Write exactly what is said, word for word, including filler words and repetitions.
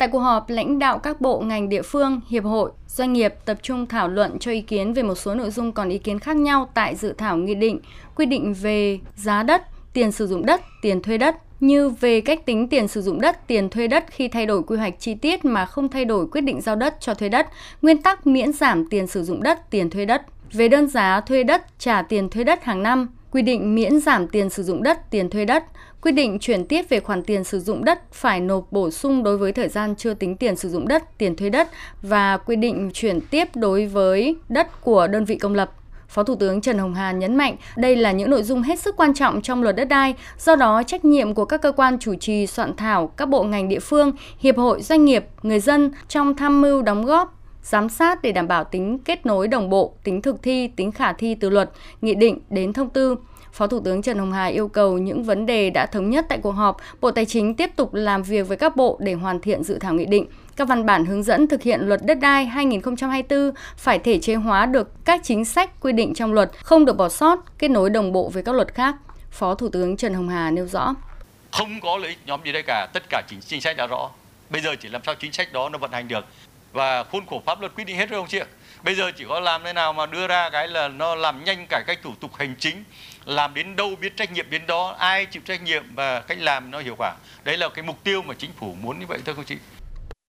Tại cuộc họp, lãnh đạo các bộ ngành địa phương, hiệp hội, doanh nghiệp tập trung thảo luận cho ý kiến về một số nội dung còn ý kiến khác nhau tại dự thảo nghị định, quy định về giá đất, tiền sử dụng đất, tiền thuê đất, như về cách tính tiền sử dụng đất, tiền thuê đất khi thay đổi quy hoạch chi tiết mà không thay đổi quyết định giao đất cho thuê đất, nguyên tắc miễn giảm tiền sử dụng đất, tiền thuê đất, về đơn giá thuê đất, trả tiền thuê đất hàng năm, quy định miễn giảm tiền sử dụng đất, tiền thuê đất, quy định chuyển tiếp về khoản tiền sử dụng đất phải nộp bổ sung đối với thời gian chưa tính tiền sử dụng đất, tiền thuê đất và quy định chuyển tiếp đối với đất của đơn vị công lập. Phó Thủ tướng Trần Hồng Hà nhấn mạnh đây là những nội dung hết sức quan trọng trong luật đất đai, do đó trách nhiệm của các cơ quan chủ trì soạn thảo, các bộ ngành địa phương, hiệp hội, doanh nghiệp, người dân trong tham mưu đóng góp, giám sát để đảm bảo tính kết nối đồng bộ, tính thực thi, tính khả thi từ luật, nghị định đến thông tư. Phó Thủ tướng Trần Hồng Hà yêu cầu những vấn đề đã thống nhất tại cuộc họp, Bộ Tài chính tiếp tục làm việc với các bộ để hoàn thiện dự thảo nghị định. Các văn bản hướng dẫn thực hiện luật đất đai hai nghìn không trăm hai mươi tư phải thể chế hóa được các chính sách quy định trong luật, không được bỏ sót, kết nối đồng bộ với các luật khác. Phó Thủ tướng Trần Hồng Hà nêu rõ. Không có lợi ích nhóm gì đây cả, tất cả chính, chính sách đã rõ. Bây giờ chỉ làm sao chính sách đó nó vận hành được. Và khuôn khổ pháp luật quy định hết rồi không chị ạ? Bây giờ chỉ có làm thế nào mà đưa ra cái là nó làm nhanh cải cách thủ tục hành chính, làm đến đâu biết trách nhiệm đến đó, ai chịu trách nhiệm và cách làm nó hiệu quả. Đấy là cái mục tiêu mà chính phủ muốn như vậy thôi không chị?